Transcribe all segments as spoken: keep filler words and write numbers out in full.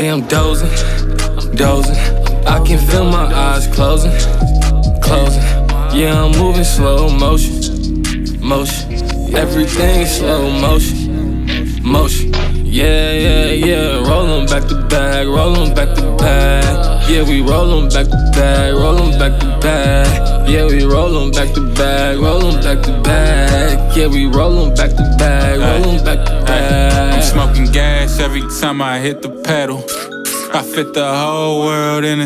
Hey, I'm dozing, dozing. I can feel my eyes closing, closing. Yeah, I'm moving slow motion, motion. Everything slow motion, motion. Yeah, yeah, yeah. Rollin' back to back, rollin' back to back. Yeah, we rollin' back to back, rollin' back to back. Yeah, we rollin' back to back, rollin' back to back. Yeah, we rollin' back to back, rollin' back to back. I'm smoking gas every time I hit the pedal. I fit the whole world in a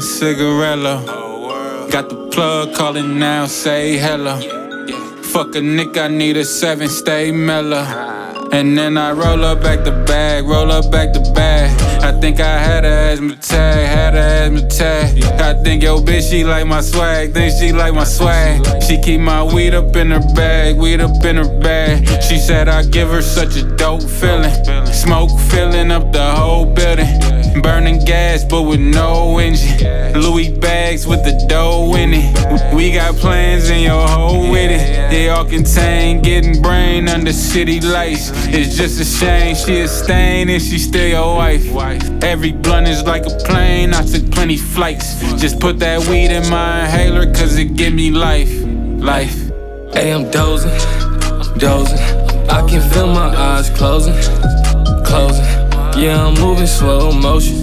cigarello. Got the plug calling now, say hello. Fuck a nick, I need a seven, stay mellow. And then I roll up back the bag, roll up back the bag. I think I had a asthma tag, had a asthma tag. I think yo bitch, she like my swag, think she like my swag. She keep my weed up in her bag, weed up in her bag. She said I give her such a dope feeling. Smoke filling up the whole building. Burning gas but with no engine. Louis bags with the dough in it. We got plans and your hoe with it. They all contain getting brain under city lights. It's just a shame she a stain and she still your wife. Every blunt is like a plane, I took plenty flights. Just put that weed in my inhaler cause it give me life, life. Hey, I'm dozing, dozing. I can feel my eyes closing, closing. Yeah, I'm moving slow motion,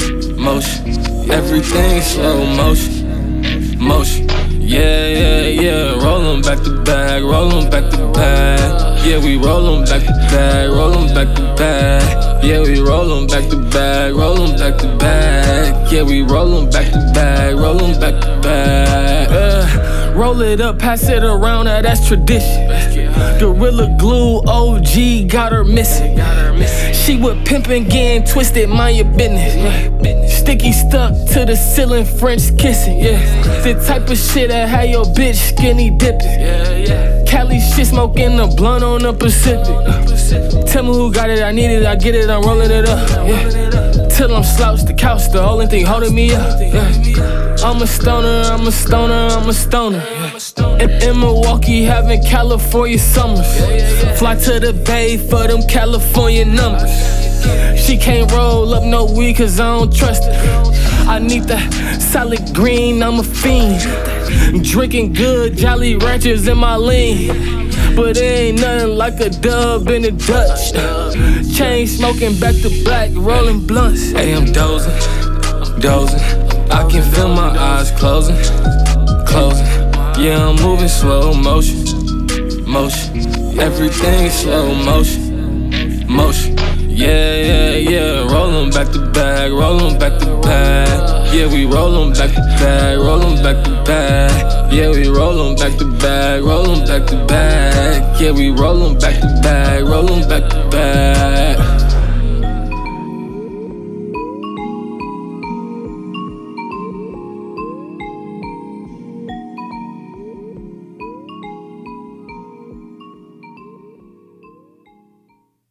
motion. Everything slow motion, motion. Yeah, yeah, yeah. Rollin' back to back, rollin' back to back. Yeah, we rollin' back to back, rollin' back to back. Yeah, we rollin' back to back, rollin' back to back. Yeah, we rollin' back to back, rollin' back to back. Uh, roll it up, pass it around, now that's tradition. Gorilla Glue O G got her missing. She was pimpin', getting twisted, mind your business. Yeah. Sticky stuck to the ceiling, French kissing. Yeah, the type of shit that had your bitch skinny dipping. Yeah, yeah. Cali shit smoking the blunt on the Pacific. Uh, tell me who got it, I need it, I get it, I'm rolling it up. Yeah. Till I'm slouched the couch, the only thing holding me up. Yeah. I'm a stoner, I'm a stoner, I'm a stoner. Yeah. In, in Milwaukee, having California summers. Fly to the Bay for them California numbers. She can't roll up no weed cause I don't trust her. I need that solid green, I'm a fiend. Drinking good, Jolly Ranchers in my lean. But it ain't nothing like a dub in the Dutch. Chain smoking back to black, rolling blunts. Hey, I'm dozing, dozing. I can feel my eyes closing, closing. Yeah, I'm moving slow motion, motion. Everything slow motion, motion. Yeah, yeah, yeah. Rollin' back to back, rollin' back to back. Yeah, we rollin' back to back, rollin' back to back. Yeah, we rollin' back to back, rollin' back to back. Yeah, we rollin' back to back, rollin' back to back.